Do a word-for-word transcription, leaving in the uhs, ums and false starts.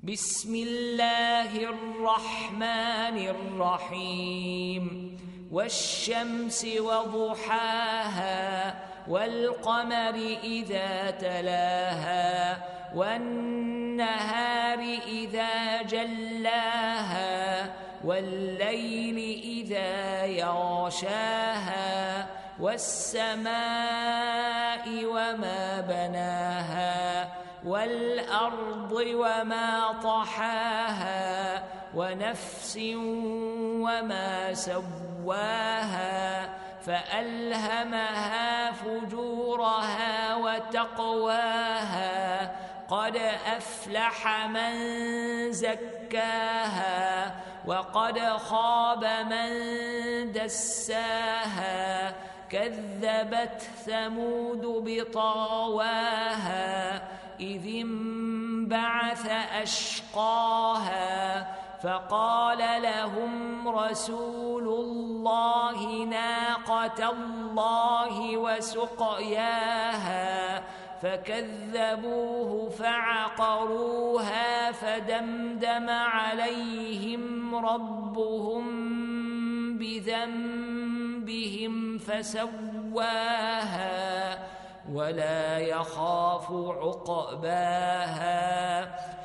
بسم الله الرحمن الرحيم والشمس وضحاها والقمر إذا تلاها والنهار إذا جلاها والليل إذا يغشاها والسماء وما بناها والأرض وما طحاها ونفس وما سواها فألهمها فجورها وتقواها قد أفلح من زكاها وقد خاب من دساها كذبت ثمود بطغواها إذ انبعث أشقاها فقال لهم رسول الله ناقة الله وسقياها فكذبوه فعقروها فدمدم عليهم ربهم بذنبهم فسواها ولا يخاف عقباها